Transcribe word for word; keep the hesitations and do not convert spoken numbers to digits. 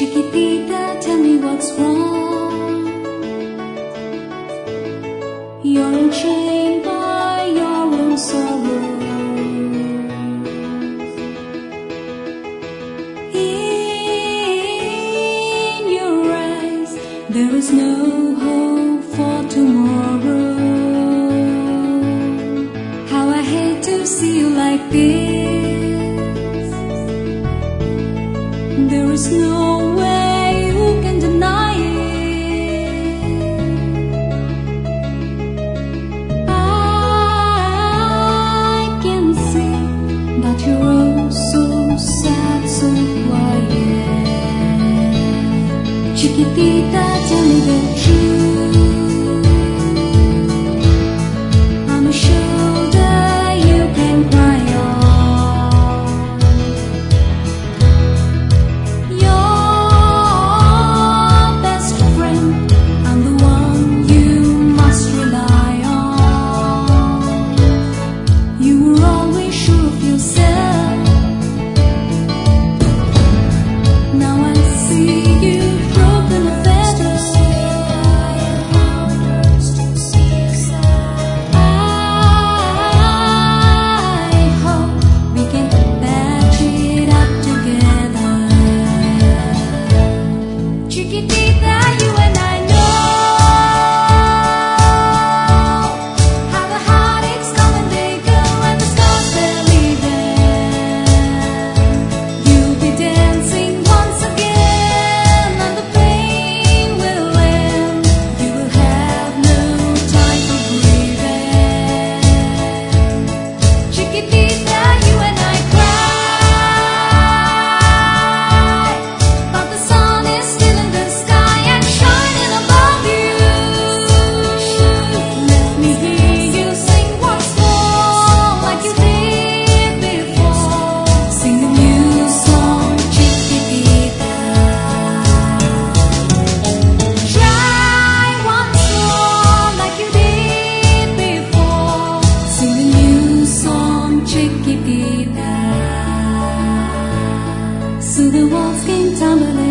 Chiquitita, tell me what's wrong. You're enchained by your own sorrow. In your eyes, there is no hope for tomorrow. How I hate to see you like this. There is no way you can deny it. I can see that you're oh so sad, so quiet. Chiquitita, tell me the truth. I'm a shoulder you can cry on. So the walls came tumbling.